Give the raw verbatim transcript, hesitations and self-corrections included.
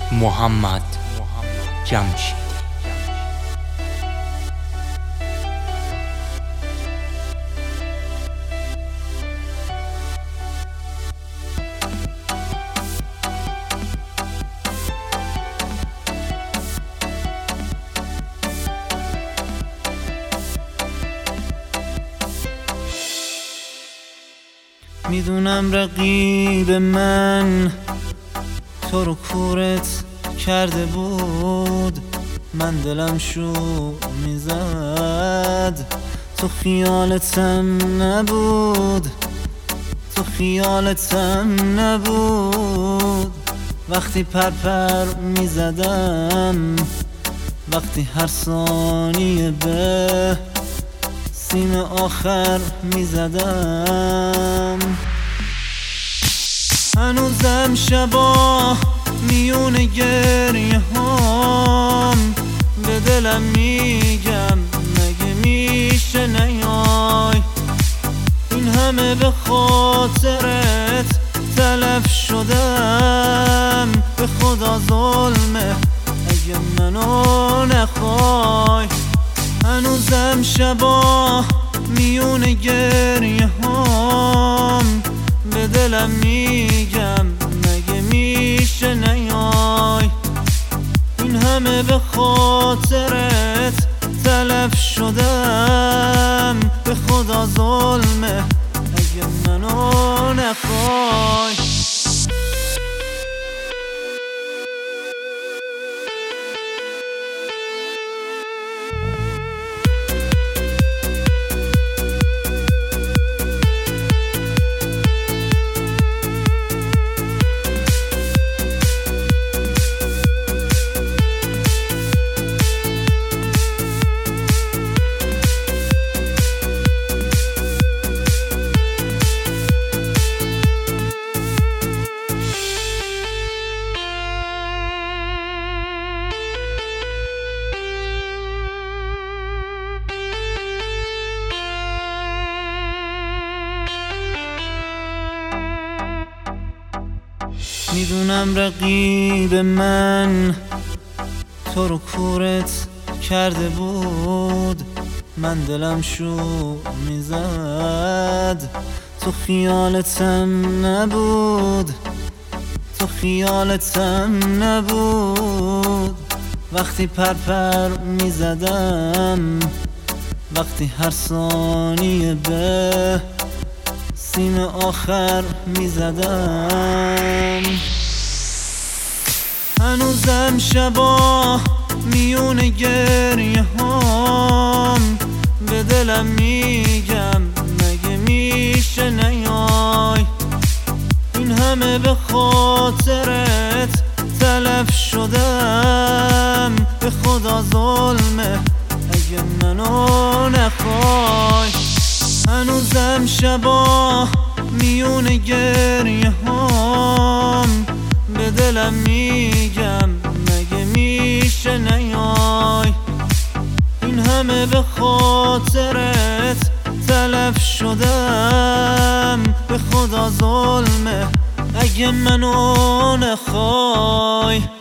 محمد جمشید. میدونم رقیب من تو رو کورت کرده بود، من دلم شو میزد. تو خیالتم نبود، تو خیالتم نبود. وقتی پرپر میزدم، وقتی هر ثانیه به سیم آخر میزدم. هنوزم شبا میون گریه هام به دلم میگم مگه میشه نیای. این همه به خاطرت تلف شدم، به خدا ظلمه اگه منو نخوای. هنوزم شبا میون گریه هام به دلم میگم مگه میشه نیای. این همه به خاطرت تلف شدم، به خدا ظلمه اگه منو نخوای. میدونم رقیب من تو رو کورت کرده بود، من دلم شو میزد. تو خیالتم نبود، تو خیالتم نبود. وقتی پرپر میزدم، وقتی هر ثانیه به سیم آخر میزدم. هنوزم شبا میون گریه هام به دلم میگم مگه میشه نیای. این همه به خاطرت تلف شدم، به خدا ظلمه اگه منو نخوای. هنوزم شبا میون گریه هام به دلم میگم مگه میشه نیای. این همه به خاطرت تلف شدم، به خدا ظلمه اگه منو نخوای.